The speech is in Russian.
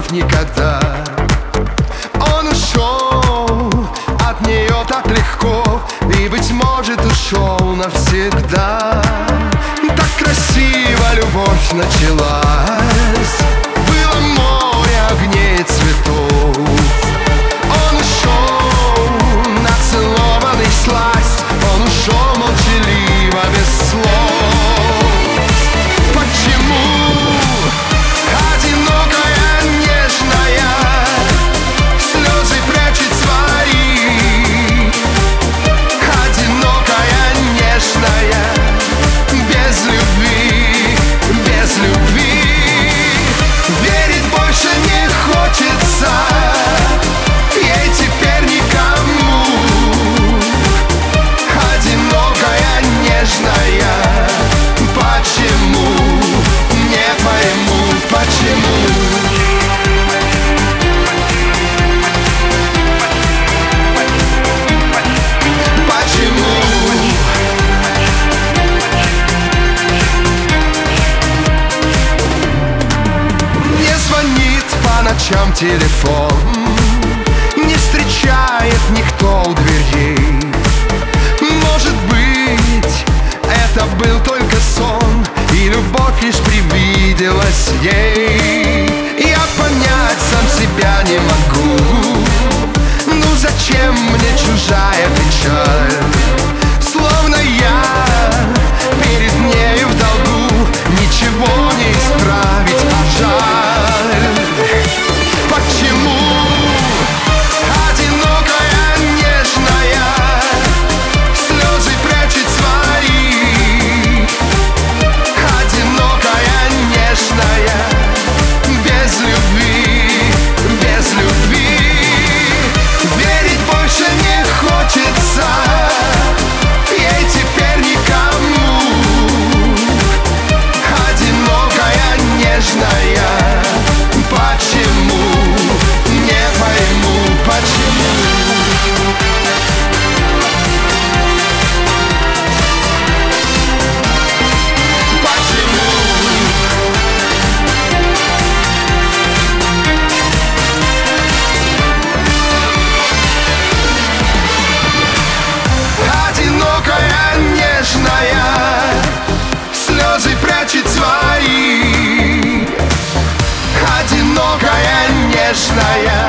вновь никогда. Он ушел от нее так легко, и, быть может, ушел навсегда. Так красиво любовь началась, было море огней и цветов. Он ушел нацелованный всласть, он ушел молчаливо, без слов. Почему одинокая, нежная слезы прячет свои? Одинокая, нежная, без любви, без любви. Верить больше не хочется ей теперь никому. Одинокая, нежная, почему? Не пойму, почему. Почему? Не звонит по ночам телефон, не встречает никто у дверей. Может быть, это был только сон, и любовь лишь привиделась ей. Я понять сам себя не могу. Ну зачем мне чужая печаль? Словно я перед нею в долгу, ничего не исправить, а жаль. Почему одинокая, нежная слезы прячет свои? Одинокая, нежная, без любви, без любви. Верить больше не хочется ей теперь никому. Одинокая, нежная, почему? Не пойму, почему. Почему? Одинокая, нежная слезы прячет свои. Одинокая, нежная,